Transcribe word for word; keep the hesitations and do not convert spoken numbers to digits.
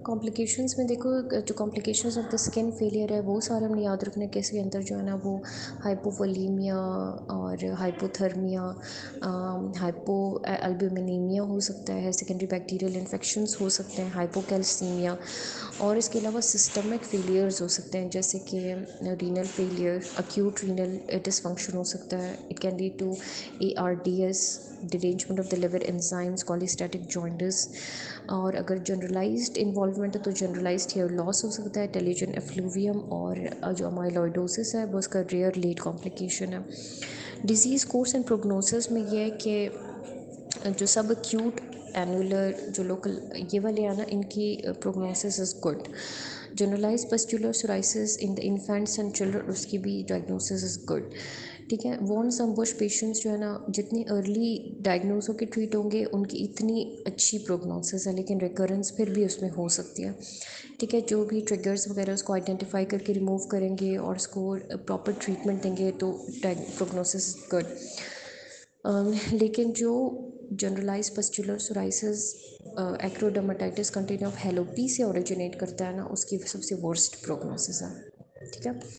Complications में देखो, जो complications of the skin failure है वो सारे हमने याद रखना है कि इसके अंदर जो है ना वो हाइपोवोलीमिया और हाइपोथर्मिया, हाइपो एल्ब्यूमिनीमिया हो सकता है, सेकेंडरी बैक्टीरियल इन्फेक्शंस हो सकते हैं, हाइपोकैल्सीमिया, और इसके अलावा सिस्टमिक फेलियर्स हो सकते हैं जैसे कि renal failure, acute renal dysfunction हो सकता है। It can lead to A R D S, derangement of the liver enzymes, cholestatic jaundice. और अगर जनरलाइज्ड इन्वॉल्वमेंट है तो जनरलाइज्ड हेयर लॉस हो सकता है, टेलिजन एफ्लूवियम, और जो अमाइलॉइडोसिस है वो उसका रेयर लेट कॉम्प्लिकेशन है। डिजीज़ कोर्स एंड प्रोग्नोसिस में ये है कि जो सब एक्यूट एनुलर जो लोकल ये वाले हैं ना, इनकी prognosis is good. Generalized pustular psoriasis in the infants and children, उसकी भी डायग्नोसिस इज़ गुड। ठीक है, वॉन समबुश पेशेंट्स जो है ना, जितनी अर्ली डायग्नोज होकर ट्रीट होंगे उनकी इतनी अच्छी प्रोग्नोसिस है, लेकिन रिकरेंस फिर भी उसमें हो सकती है। ठीक है, जो भी ट्रिगर्स वगैरह उसको आइडेंटिफाई करके रिमूव करेंगे और उसको प्रॉपर ट्रीटमेंट देंगे तो प्रोग्नोसिस गुड। लेकिन जो generalized pustular psoriasis acrodermatitis continua of Hallopeau से ओरिजिनेट करता है ना, उसकी सबसे वर्स्ट प्रोग्नोसिस है। ठीक है।